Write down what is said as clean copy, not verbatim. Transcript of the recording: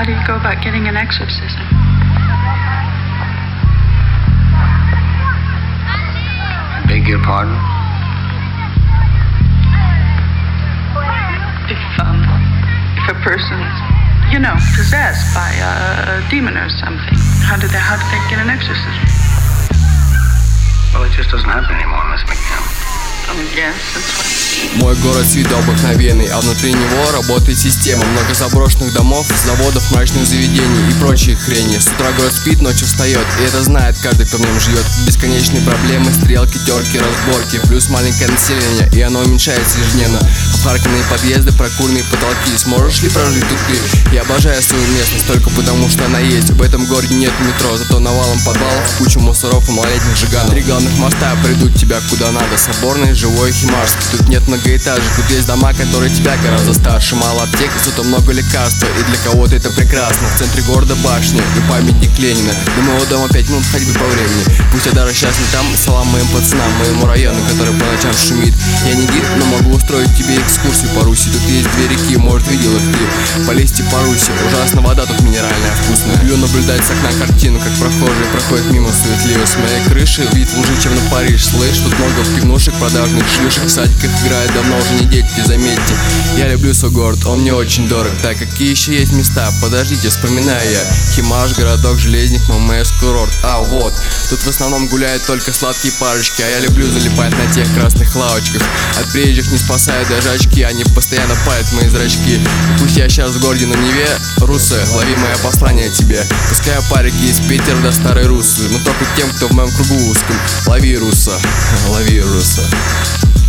how do you go about getting an exorcism? Beg your pardon? If a person's, possessed by a demon or something, how do they get an exorcism? Well, it just doesn't happen anymore, Miss McNeil. Yes, that's right. Мой город с виду обыкновенный, а внутри него работает система. Много заброшенных домов, заводов, мрачных заведений и прочей хрени. С утра город спит, ночью встает, и это знает каждый, кто в нем живет. Бесконечные проблемы, стрелки, терки, разборки, плюс маленькое население, и оно уменьшается ежедневно. Обхарканные подъезды, прокуренные потолки. Сможешь ли прожить тут ты? Я обожаю свою местность только потому, что она есть. В этом городе нет метро, зато навалом подвалов, кучу мусоров и малолетних жиганов. 3 главных моста придут тебя куда надо: Соборный, Живой, Химарский. Тут нет многоэтажек, тут есть дома, которые тебя гораздо старше. Мало аптек, зато много лекарств, и для кого-то это прекрасно. В центре города башня и памятник Ленина. До моего дома 5 минут ходьбы по времени. Пусть я даже сейчас не там, салам моим пацанам, моему району, который по ночам шумит. Я не гид, но могу устроить тебе экскурсию по Руси. Тут есть 2 реки, может, видел их ты. Полезьте по Руси, ужасно вода тут минеральная, вкусная. Люблю наблюдать с окна картину, как прохожие проходят мимо суетливо. С моей крыши вид лучше, чем на Париж. Слышь, тут много пивнушек, продажных шлюшек. В садиках играют давно уже не дети, заметьте. Я люблю свой город, он мне очень дорог. Так, какие еще есть места? Подождите, вспоминаю я. Химаш, городок, Железник, ММС, курорт. А, вот, тут в основном гуляют только сладкие парочки. А я люблю залипать на тех красных лавочках. От приезжих не спасают даже очки, они постоянно палят мои зрачки. Пусть я сейчас в городе на Неве, русы, лови мое послание тебе. Пускай парики из Питера до Старой Руссы, но только тем, кто в моем кругу узком. Лови руса, лови руса.